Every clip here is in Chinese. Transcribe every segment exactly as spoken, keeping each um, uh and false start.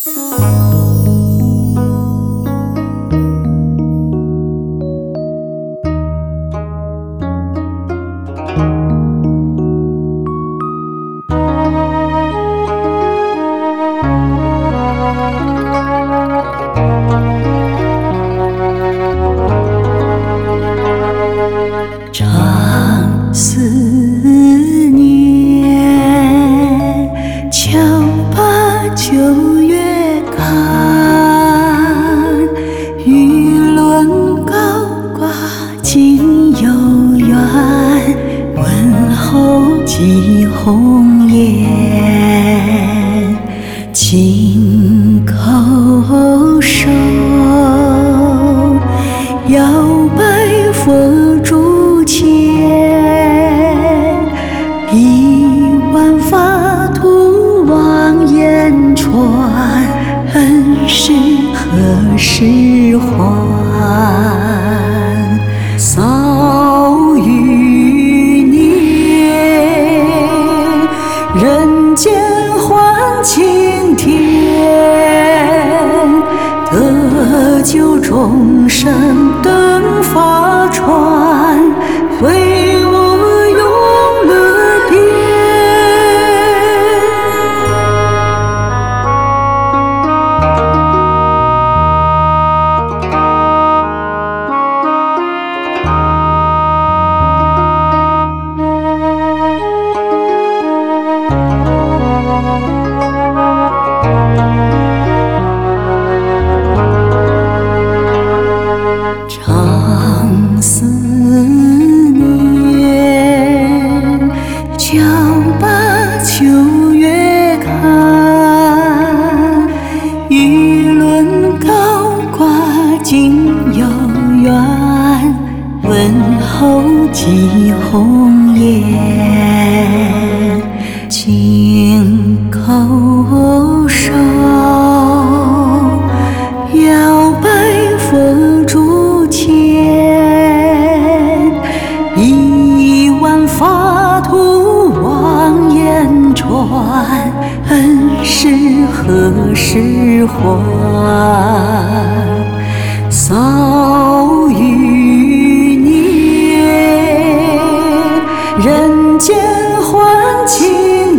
长思念，悄把秋月看，玉轮高挂今犹远，问候寄红颜，轻叩首，摇摆佛珠前，一碗法土望眼穿，恩是何时还？扫余年，人间换青天，得救众生灯发传，为我永乐殿。长思念，悄把秋月看，玉轮高挂今犹远，问候寄红颜，轻叩首，摇摆佛珠前，一碗法土望眼穿，恩是何时还？扫余年，人间换青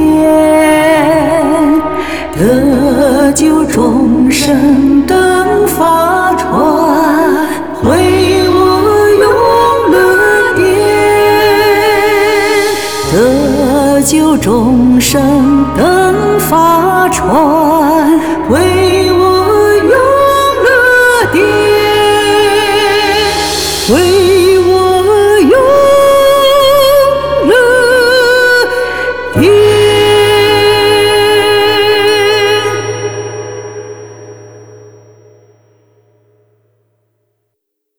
天，得救众生灯发传，为我永乐殿。得救众生灯发传，